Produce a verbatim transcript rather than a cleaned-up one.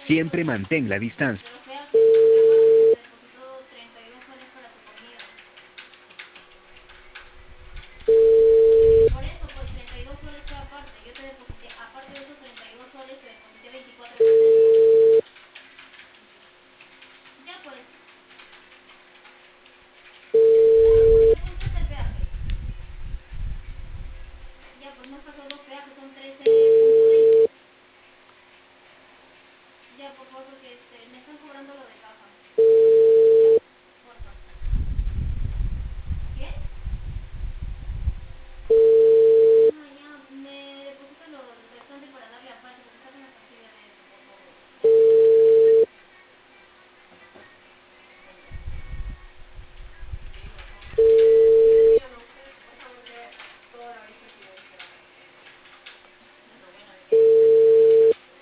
Siempre mantén la distancia. Pero fíjate, porque aparte se te depositó treinta y dos soles para tu comida. Por eso, pues treinta y dos soles fue aparte. Yo te deposité, aparte de esos treinta y dos soles, te deposité veinticuatro soles. Ya pues. Claro, porque ¿cuánto es el peaje? Ya, pues no has pasado dos peajes, son trece punto veinte. Ya, por favor, porque este, me están cobrando lo de caja. Ya, porfa.